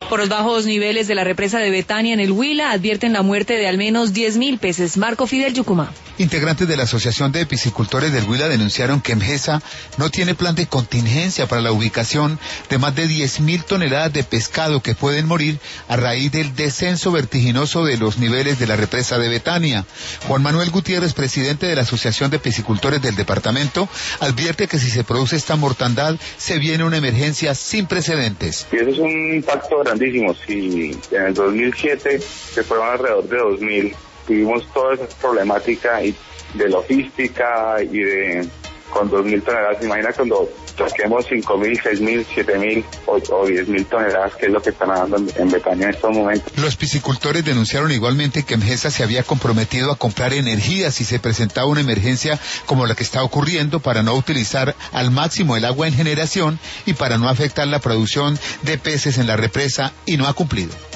Por los bajos niveles de la represa de Betania en el Huila advierten la muerte de al menos 10.000 peces. Marco Fidel, Yucumá. Integrantes de la Asociación de Piscicultores del Huila denunciaron que MGESA no tiene plan de contingencia para la ubicación de más de 10.000 toneladas de pescado que pueden morir a raíz del descenso vertiginoso de los niveles de la represa de Betania. Juan Manuel Gutiérrez, presidente de la Asociación de Piscicultores del departamento, advierte que si se produce esta mortandad se viene una emergencia sin precedentes. Y eso es un impacto grandísimo. Si en el 2007 se fueron alrededor de 2.000, tuvimos toda esa problemática y de logística y de con 2.000 toneladas. Imagina cuando saquemos 5.000, 6.000, 7.000 o 10.000 toneladas, que es lo que están dando en Betania en estos momentos. Los piscicultores denunciaron igualmente que MGESA se había comprometido a comprar energía si se presentaba una emergencia como la que está ocurriendo, para no utilizar al máximo el agua en generación y para no afectar la producción de peces en la represa, y no ha cumplido.